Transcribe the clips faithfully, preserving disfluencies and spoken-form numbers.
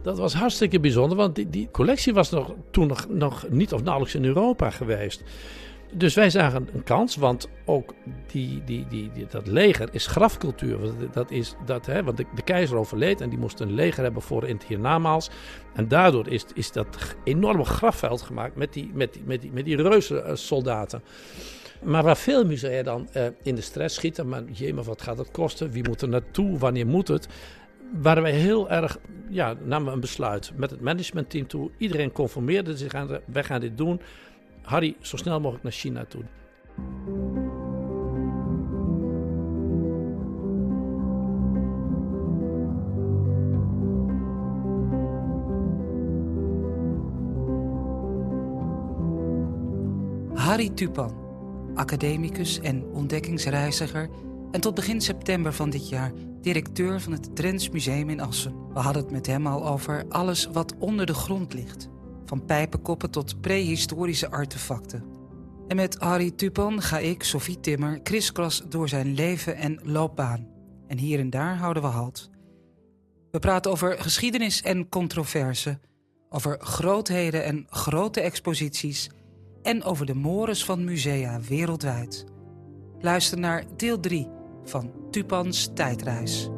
Dat was hartstikke bijzonder, want die, die collectie was nog, toen nog, nog niet of nauwelijks in Europa geweest. Dus wij zagen een kans, want ook die, die, die, die, dat leger is grafcultuur. Dat is, dat, hè, want de, de keizer overleed en die moest een leger hebben voor in het hiernamaals. En daardoor is, is dat enorme grafveld gemaakt met die, met die, met die, met die reuze uh, soldaten. Maar waar veel musea dan uh, in de stress schieten, maar jee, maar wat gaat dat kosten? Wie moet er naartoe? Wanneer moet het? Waren wij heel erg, ja, namen we een besluit met het managementteam toe. Iedereen conformeerde zich aan, wij gaan dit doen. Harry, zo snel mogelijk naar China toe. Harry Tupan, academicus en ontdekkingsreiziger en tot begin september van dit jaar directeur van het Drents Museum in Assen. We hadden het met hem al over alles wat onder de grond ligt. Van pijpenkoppen tot prehistorische artefacten. En met Harry Tupan ga ik, Sophie Timmer, kriskras door zijn leven en loopbaan. En hier en daar houden we halt. We praten over geschiedenis en controverse, over grootheden en grote exposities en over de mores van musea wereldwijd. Luister naar deel drie van Tupans tijdreis.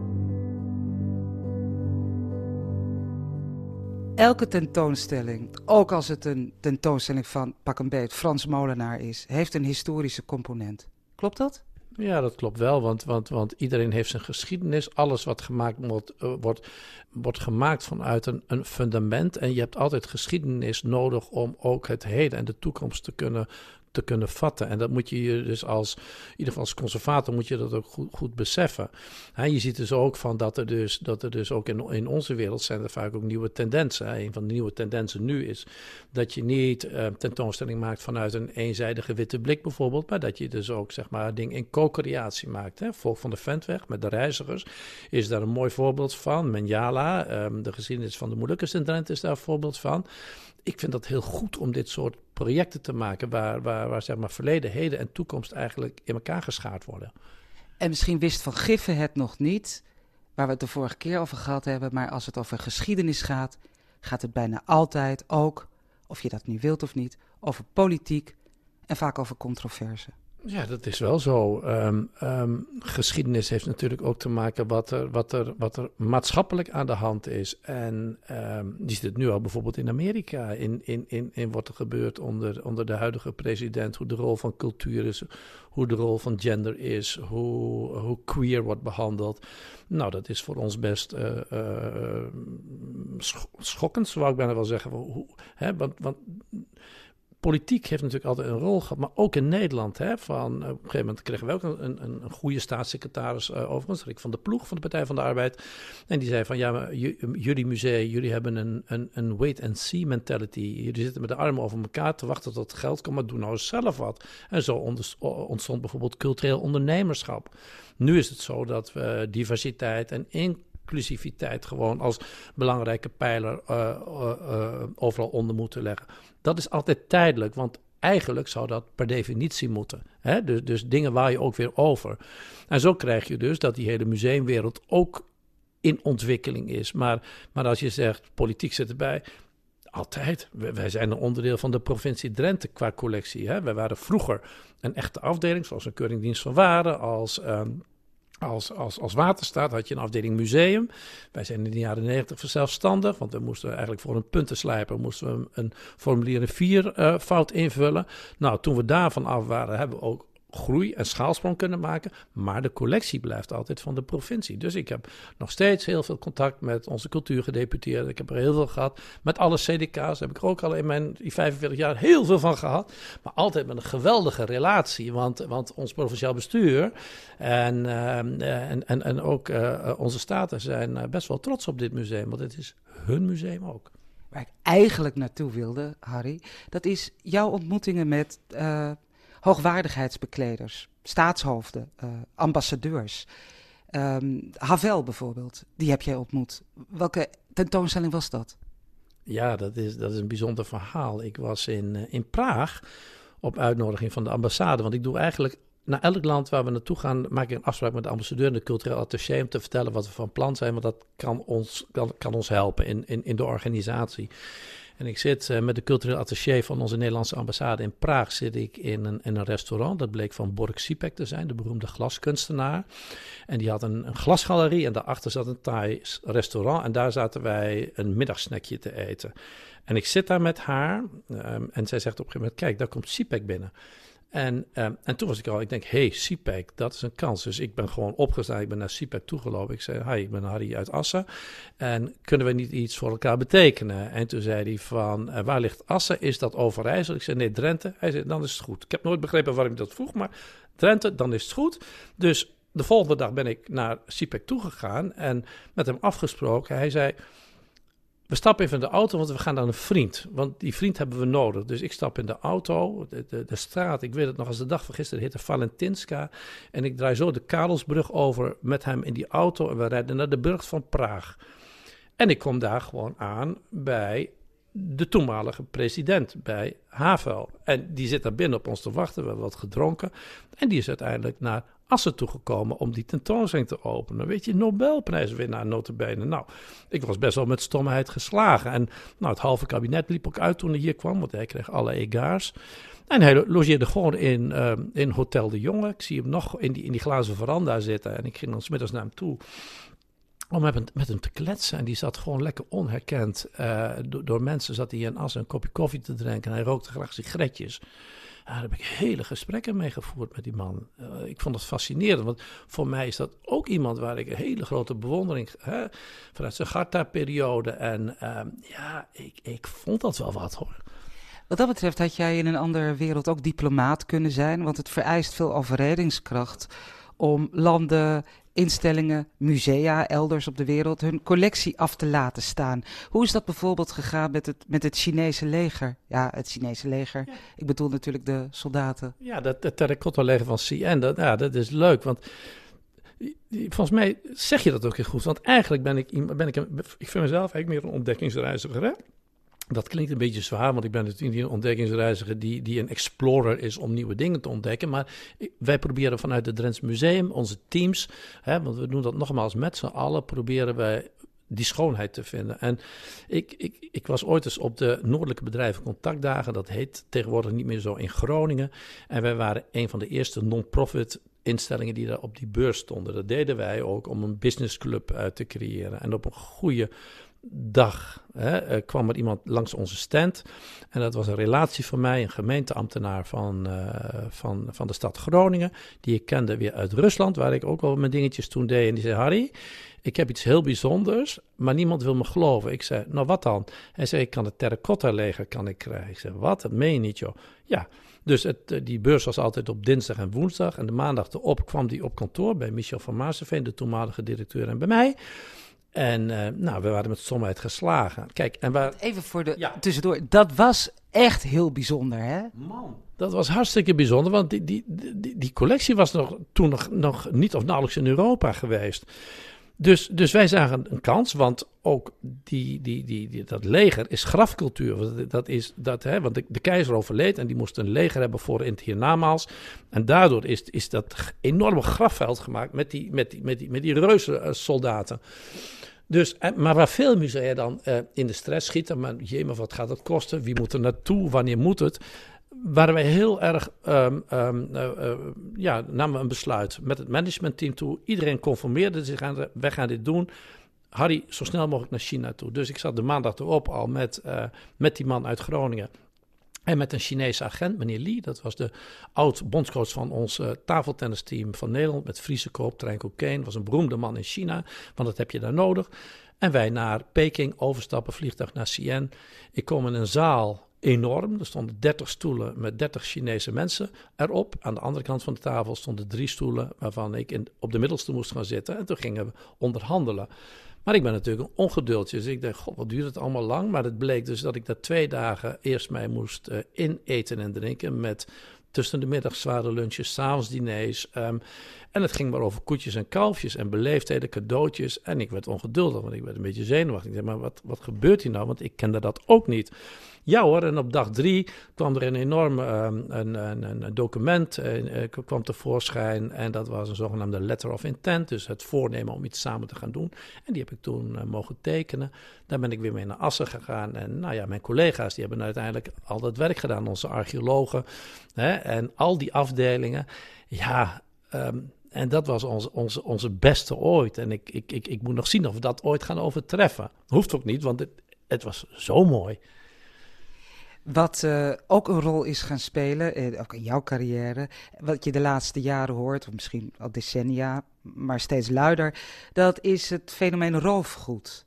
Elke tentoonstelling, ook als het een tentoonstelling van pak een beet Frans Molenaar is, heeft een historische component. Klopt dat? Ja, dat klopt wel, want, want, want iedereen heeft zijn geschiedenis. Alles wat gemaakt wordt, uh, wordt, wordt gemaakt vanuit een, een fundament. En je hebt altijd geschiedenis nodig om ook het heden en de toekomst te kunnen te kunnen vatten. En dat moet je je dus als, in ieder geval als conservator moet je dat ook goed, goed beseffen. He, je ziet dus ook van dat er dus, dat er dus ook in, in onze wereld zijn er vaak ook nieuwe tendensen. He. Een van de nieuwe tendensen nu is dat je niet uh, tentoonstelling maakt vanuit een eenzijdige witte blik bijvoorbeeld, maar dat je dus ook zeg maar ding in co-creatie maakt. He. Volk van de Ventweg met de reizigers is daar een mooi voorbeeld van. Menjala, um, de geschiedenis van de Molukkers in Drenthe is daar een voorbeeld van. Ik vind dat heel goed om dit soort projecten te maken waar, waar, waar zeg maar verleden, heden en toekomst eigenlijk in elkaar geschaard worden. En misschien wist Van Giffen het nog niet, waar we het de vorige keer over gehad hebben, maar als het over geschiedenis gaat, gaat het bijna altijd ook, of je dat nu wilt of niet, over politiek en vaak over controverse. Ja, dat is wel zo. Um, um, geschiedenis heeft natuurlijk ook te maken wat er, wat er, wat er maatschappelijk aan de hand is. En um, die zit het nu al bijvoorbeeld in Amerika. In, in, in, in wat er gebeurt onder, onder de huidige president. Hoe de rol van cultuur is, hoe de rol van gender is, hoe, hoe queer wordt behandeld. Nou, dat is voor ons best uh, uh, schokkend, zou ik bijna wel zeggen. Hoe, hè, want... want politiek heeft natuurlijk altijd een rol gehad, maar ook in Nederland. Hè, van, op een gegeven moment kregen we ook een, een, een goede staatssecretaris uh, overigens, Rick van der Ploeg van de Partij van de Arbeid. En die zei van, ja, maar j- jullie museum, jullie hebben een, een, een wait-and-see mentality. Jullie zitten met de armen over elkaar te wachten tot het geld komt, maar doe nou eens zelf wat. En zo ontstond bijvoorbeeld cultureel ondernemerschap. Nu is het zo dat we diversiteit en inclusiviteit gewoon als belangrijke pijler uh, uh, uh, overal onder moeten leggen. Dat is altijd tijdelijk, want eigenlijk zou dat per definitie moeten. Hè? Dus, dus dingen waar je ook weer over. En zo krijg je dus dat die hele museumwereld ook in ontwikkeling is. Maar, maar als je zegt, politiek zit erbij, altijd. Wij zijn een onderdeel van de provincie Drenthe qua collectie. Hè? Wij waren vroeger een echte afdeling, zoals een Keuringsdienst van Waarde, als... Um, Als, als, als Waterstaat had je een afdeling museum. Wij zijn in de jaren negentig verzelfstandig, want we moesten eigenlijk voor een puntenslijper moesten we een, een formulier een vier uh, fout invullen. Nou, toen we daarvan af waren, hebben we ook groei en schaalsprong kunnen maken, maar de collectie blijft altijd van de provincie. Dus ik heb nog steeds heel veel contact met onze cultuurgedeputeerden. Ik heb er heel veel gehad. Met alle C D K's heb ik er ook al in mijn vijfenveertig jaar heel veel van gehad. Maar altijd met een geweldige relatie, want, want ons provinciaal bestuur en, uh, en, en, en ook uh, onze staten zijn best wel trots op dit museum, want het is hun museum ook. Waar ik eigenlijk naartoe wilde, Harry, dat is jouw ontmoetingen met Uh... hoogwaardigheidsbekleders, staatshoofden, uh, ambassadeurs. Um, Havel bijvoorbeeld, die heb jij ontmoet. Welke tentoonstelling was dat? Ja, dat is, dat is een bijzonder verhaal. Ik was in, uh, in Praag op uitnodiging van de ambassade. Want ik doe eigenlijk naar elk land waar we naartoe gaan, maak ik een afspraak met de ambassadeur en de cultureel attaché om te vertellen wat we van plan zijn, want dat kan ons, kan, kan ons helpen in, in, in de organisatie. En ik zit uh, met de cultureel attaché van onze Nederlandse ambassade in Praag, zit ik in een, in een restaurant. Dat bleek van Borg Sipek te zijn, de beroemde glaskunstenaar. En die had een, een glasgalerie en daarachter zat een Thais restaurant. En daar zaten wij een middagsnackje te eten. En ik zit daar met haar um, en zij zegt op een gegeven moment, kijk, daar komt Sipek binnen. En, um, en toen was ik al, ik denk, hé, hey, Sipek, dat is een kans. Dus ik ben gewoon opgestaan, ik ben naar Sipek toegelopen. Ik zei, hi, ik ben Harry uit Assen. En kunnen we niet iets voor elkaar betekenen? En toen zei hij van, uh, waar ligt Assen? Is dat Overijssel? Ik zei, nee, Drenthe. Hij zei, dan is het goed. Ik heb nooit begrepen waarom hij dat vroeg, maar Drenthe, dan is het goed. Dus de volgende dag ben ik naar Sipek toegegaan en met hem afgesproken. Hij zei, we stappen even in de auto, want we gaan naar een vriend. Want die vriend hebben we nodig. Dus ik stap in de auto, de, de, de straat, ik weet het nog als de dag van gisteren, heette Valentinska. En ik draai zo de Karelsbrug over met hem in die auto en we rijden naar de burcht van Praag. En ik kom daar gewoon aan bij de toenmalige president, bij Havel. En die zit daar binnen op ons te wachten, we hebben wat gedronken. En die is uiteindelijk naar Assen toegekomen om die tentoonstelling te openen. Weet je, Nobelprijswinnaar nota bene. Nou, ik was best wel met stomheid geslagen. En nou, het halve kabinet liep ook uit toen hij hier kwam, want hij kreeg alle egaars. En hij logeerde gewoon in, uh, in Hotel de Jonge. Ik zie hem nog in die, in die glazen veranda zitten. En ik ging dan 's middags naar hem toe om met hem, met hem te kletsen. En die zat gewoon lekker onherkend. Uh, door, door mensen zat hij in Assen een kopje koffie te drinken. En hij rookte graag sigaretjes. Ja, daar heb ik hele gesprekken mee gevoerd met die man. Uh, ik vond het fascinerend, want voor mij is dat ook iemand waar ik een hele grote bewondering hè, vanuit zijn Garta-periode. En uh, ja, ik, ik vond dat wel wat hoor. Wat dat betreft had jij in een andere wereld ook diplomaat kunnen zijn, want het vereist veel overredingskracht om landen, instellingen, musea elders op de wereld hun collectie af te laten staan. Hoe is dat bijvoorbeeld gegaan met het, met het Chinese leger? Ja, het Chinese leger. Ja. Ik bedoel natuurlijk de soldaten. Ja, dat, dat terracotta-leger van C N, dat, ja, dat is leuk, want volgens mij zeg je dat ook heel goed. Want eigenlijk ben ik, ben ik, een, ik vind mezelf eigenlijk meer een ontdekkingsreiziger, hè? Dat klinkt een beetje zwaar, want ik ben natuurlijk niet een ontdekkingsreiziger die, die een explorer is om nieuwe dingen te ontdekken. Maar wij proberen vanuit het Drents Museum, onze teams, hè, want we doen dat nogmaals met z'n allen, proberen wij die schoonheid te vinden. En ik, ik, ik was ooit eens op de Noordelijke Bedrijven Contactdagen, dat heet tegenwoordig niet meer zo, in Groningen. En wij waren een van de eerste non-profit instellingen die daar op die beurs stonden. Dat deden wij ook om een businessclub uh, te creëren. En op een goede dag hè, uh, kwam er iemand langs onze stand. En dat was een relatie van mij, een gemeenteambtenaar van, uh, van, van de stad Groningen. Die ik kende weer uit Rusland, waar ik ook al mijn dingetjes toen deed. En die zei, Harry, ik heb iets heel bijzonders, maar niemand wil me geloven. Ik zei, nou wat dan? Hij zei, ik kan het terracotta-leger kan ik krijgen. Ik zei, wat? Dat meen je niet, joh. Ja, dus het, die beurs was altijd op dinsdag en woensdag. En de maandag erop kwam die op kantoor bij Michel van Maarseveen, de toenmalige directeur, en bij mij. En uh, nou, we waren met stomheid geslagen. Kijk, en waar... Even voor de ja. tussendoor, dat was echt heel bijzonder, hè? Man, dat was hartstikke bijzonder, want die, die, die, die collectie was nog, toen nog, nog niet of nauwelijks in Europa geweest. Dus, dus wij zagen een kans, want ook die, die, die, die, dat leger is grafcultuur. Dat is, dat, hè, want de, de keizer overleed en die moest een leger hebben voor in het hiernamaals. En daardoor is, is dat enorme grafveld gemaakt met die, met die, met die, met die reuze uh, soldaten. Dus, maar waar veel musea dan uh, in de stress schieten, maar jee, maar wat gaat dat kosten? Wie moet er naartoe? Wanneer moet het? Waren wij heel erg, um, um, uh, uh, ja, namen we een besluit met het managementteam toe. Iedereen conformeerde zich aan, wij gaan dit doen. Harry, zo snel mogelijk naar China toe. Dus ik zat de maandag erop al met, uh, met die man uit Groningen. En met een Chinese agent, meneer Lee. Dat was de oud-bondscoach van ons uh, tafeltennisteam van Nederland. Met Friese Koop, Trein Cocaine. Was een beroemde man in China, want dat heb je daar nodig. En wij naar Peking, overstappen, vliegtuig naar Xi'an. Ik kom in een zaal, enorm. Er stonden dertig stoelen met dertig Chinese mensen erop. Aan de andere kant van de tafel stonden drie stoelen waarvan ik in, op de middelste moest gaan zitten. En toen gingen we onderhandelen. Maar ik ben natuurlijk een ongedultje. Dus ik dacht, god, wat duurt het allemaal lang? Maar het bleek dus dat ik daar twee dagen eerst mij moest uh, ineten en drinken met tussen de middag zware lunches, 's avonds diners. Um, en het ging maar over koetjes en kalfjes en beleefdheden, cadeautjes. En ik werd ongeduldig, want ik werd een beetje zenuwachtig. Ik dacht, maar wat, wat gebeurt hier nou? Want ik kende dat ook niet. Ja hoor, en op dag drie kwam er een enorm um, een, een, een document uh, kwam tevoorschijn. En dat was een zogenaamde letter of intent, dus het voornemen om iets samen te gaan doen. En die heb ik toen uh, mogen tekenen. Daar ben ik weer mee naar Assen gegaan. En nou ja, mijn collega's die hebben uiteindelijk al dat werk gedaan, onze archeologen. Hè, en al die afdelingen, ja... Um, En dat was onze, onze, onze beste ooit. En ik, ik, ik, ik moet nog zien of we dat ooit gaan overtreffen. Hoeft ook niet, want het, het was zo mooi. Wat uh, ook een rol is gaan spelen, eh, ook in jouw carrière, wat je de laatste jaren hoort, of misschien al decennia, maar steeds luider, dat is het fenomeen roofgoed.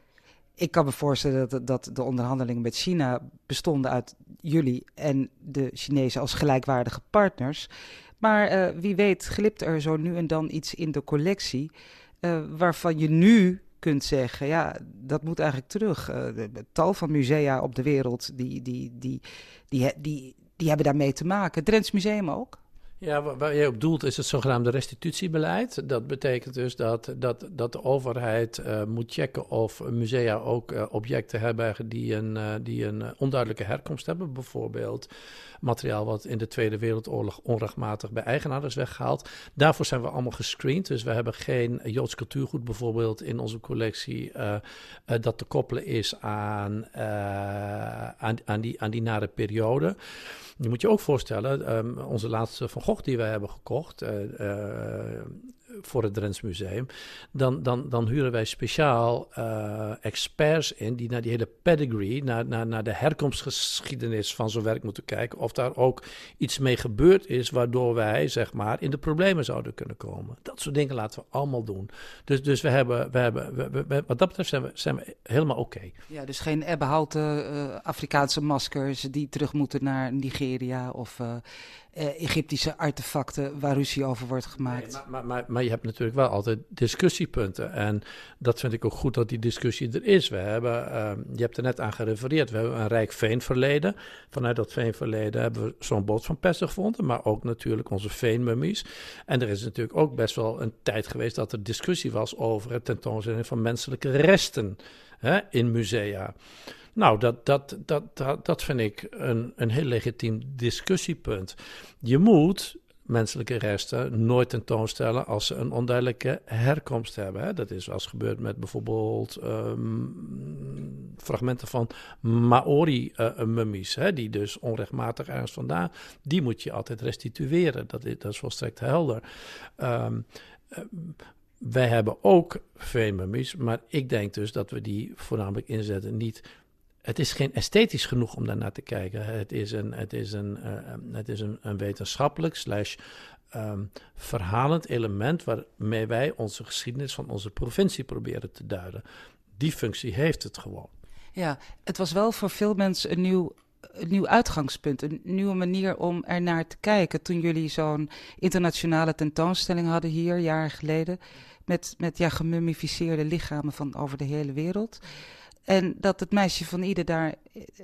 Ik kan me voorstellen dat, dat de onderhandelingen met China bestonden uit jullie en de Chinezen als gelijkwaardige partners. Maar uh, wie weet glipt er zo nu en dan iets in de collectie uh, waarvan je nu kunt zeggen, ja, dat moet eigenlijk terug. Uh, de, de tal van musea op de wereld, die, die, die, die, die, die hebben daarmee te maken. Het Drents Museum ook. Ja, waar je op doelt is het zogenaamde restitutiebeleid. Dat betekent dus dat, dat, dat de overheid uh, moet checken of musea ook uh, objecten hebben die een, uh, die een uh, onduidelijke herkomst hebben. Bijvoorbeeld materiaal wat in de Tweede Wereldoorlog onrechtmatig bij eigenaar is weggehaald. Daarvoor zijn we allemaal gescreend. Dus we hebben geen Joods cultuurgoed bijvoorbeeld in onze collectie uh, uh, dat te koppelen is aan, uh, aan, aan, die, aan die nare periode. Je moet je ook voorstellen, um, onze laatste Van Gogh die wij hebben gekocht uh, uh, voor het Drents Museum, dan, dan, dan huren wij speciaal uh, experts in die naar die hele pedigree, naar, naar, naar de herkomstgeschiedenis van zo'n werk moeten kijken, of daar ook iets mee gebeurd is waardoor wij, zeg maar, in de problemen zouden kunnen komen. Dat soort dingen laten we allemaal doen. Dus, dus we hebben, we hebben we, we, wat dat betreft zijn we, zijn we helemaal oké. Okay. Ja, dus geen ebbenhouten uh, Afrikaanse maskers die terug moeten naar Nigeria of uh, uh, Egyptische artefacten waar ruzie over wordt gemaakt. Nee, maar, maar, maar je hebt natuurlijk wel altijd discussiepunten. En dat vind ik ook goed dat die discussie er is. We hebben, uh, je hebt er net aan gerefereerd, we hebben een rijk veenverleden. Vanuit dat veenverleden hebben we zo'n boot van Pesten gevonden, maar ook natuurlijk onze veenmummies. En er is natuurlijk ook best wel een tijd geweest dat er discussie was over het tentoonstelling van menselijke resten, hè, in musea. Nou, dat, dat, dat, dat, dat vind ik een, een heel legitiem discussiepunt. Je moet menselijke resten nooit tentoonstellen als ze een onduidelijke herkomst hebben. Hè. Dat is als gebeurd met bijvoorbeeld um, fragmenten van Maori-mummies, uh, die dus onrechtmatig ergens vandaan, die moet je altijd restitueren. Dat is, dat is volstrekt helder. Um, uh, wij hebben ook veenmummies, maar ik denk dus dat we die voornamelijk inzetten niet. Het is geen esthetisch genoeg om daarnaar te kijken. Het is een, het is een, uh, het is een, een wetenschappelijk slash um, verhalend element waarmee wij onze geschiedenis van onze provincie proberen te duiden. Die functie heeft het gewoon. Ja, het was wel voor veel mensen een nieuw, een nieuw uitgangspunt, een nieuwe manier om er naar te kijken. Toen jullie zo'n internationale tentoonstelling hadden hier, jaren geleden, met, met ja, gemummificeerde lichamen van over de hele wereld. En dat het meisje van Ide daar,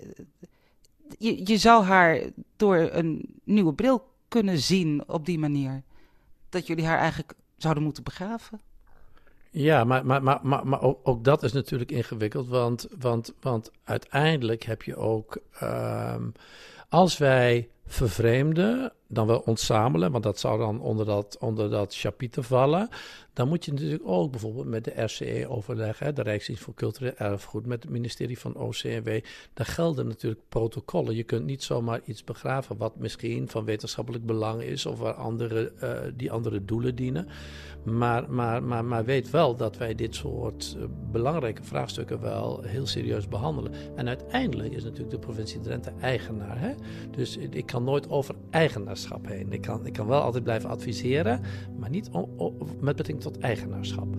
je, je zou haar door een nieuwe bril kunnen zien op die manier. Dat jullie haar eigenlijk zouden moeten begraven. Ja, maar, maar, maar, maar, maar ook, ook dat is natuurlijk ingewikkeld, want, want, want uiteindelijk heb je ook, um, als wij vervreemden, dan wel ontzamelen, want dat zou dan onder dat, onder dat chapitre vallen. Dan moet je natuurlijk ook bijvoorbeeld met de R C E overleggen, hè, de Rijksdienst voor Cultureel Erfgoed, met het ministerie van O C M W. Daar gelden natuurlijk protocollen. Je kunt niet zomaar iets begraven wat misschien van wetenschappelijk belang is of waar andere, uh, die andere doelen dienen. Maar, maar, maar, maar weet wel dat wij dit soort uh, belangrijke vraagstukken wel heel serieus behandelen. En uiteindelijk is natuurlijk de provincie Drenthe eigenaar. Hè? Dus ik kan nooit over eigenaarschap heen. Ik kan, ik kan wel altijd blijven adviseren, maar niet o, o, met betrekking tot eigenaarschap.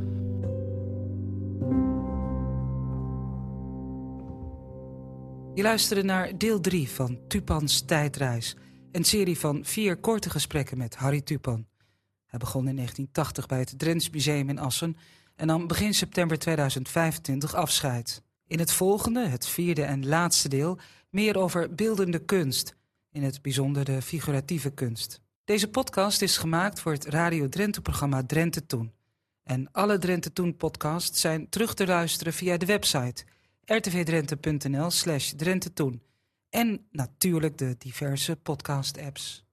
Je luisterde naar deel drie van Tupans Tijdreis. Een serie van vier korte gesprekken met Harry Tupan. Hij begon in negentien tachtig bij het Drents Museum in Assen en nam begin september tweeduizend vijfentwintig afscheid. In het volgende, het vierde en laatste deel, meer over beeldende kunst. In het bijzonder de figuratieve kunst. Deze podcast is gemaakt voor het Radio Drenthe-programma Drenthe Toen. En alle Drenthe Toen podcasts zijn terug te luisteren via de website r t v drenthe punt n l slash Drenthe Toen. En natuurlijk de diverse podcast-apps.